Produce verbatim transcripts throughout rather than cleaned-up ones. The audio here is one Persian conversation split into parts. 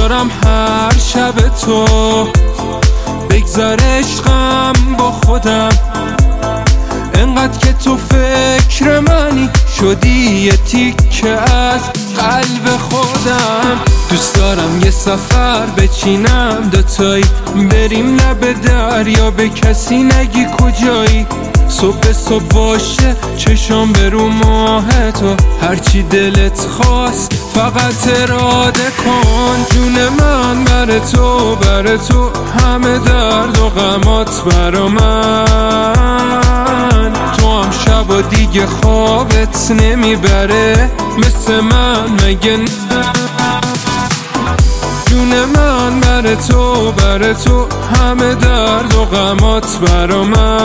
دارم هر شب تو بگذر عشقم با خودم، انقدر که تو فکر منی شدی یه تیکه از قلب خودم. دوست دارم یه سفر بچینم دوتایی، بریم لب دریا به کسی نگی کجایی، صبح صبح باشه چشم به رو ماه تو، هرچی دلت خواست فقط اراده کن. جون من بر تو بر تو همه درد و غمات برا من، تو هم شب و دیگه خوابت نمیبره مثل من مگه نه؟ جون من بر تو بر تو همه درد و غمات برا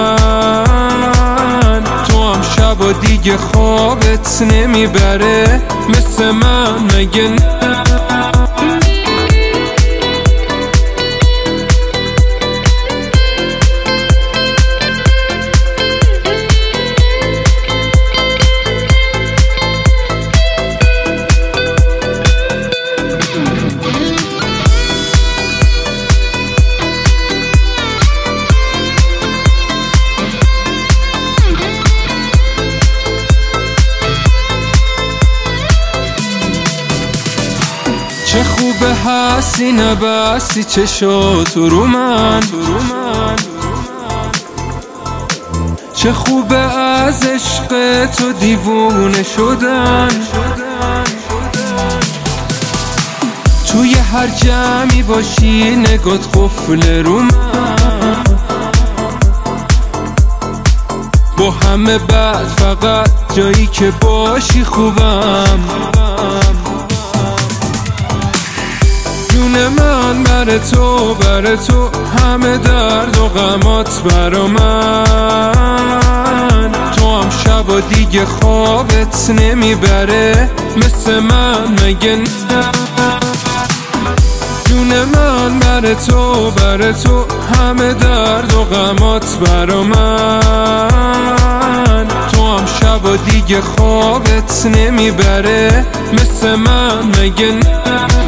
من، تو هم شب و دیگه خوابت نمیبره مثل من مگه نه؟ چه خوبه هستی نبستی چشاتو رو من، چه خوبه از عشق تو دیوونه شدن، توی هر جمعی باشی نگات قفل رو من، با همه بعد فقط جایی که باشی خوبم. جون من بر تو بر تو همه درد و غمات برا من، تو هم شب و دیگه خوابت نمیبره مثل من مگه نه؟ جون من بر تو بر تو همه درد و غمات برا من، تو هم شب و دیگه خوابت نمیبره مثل من مگه نه؟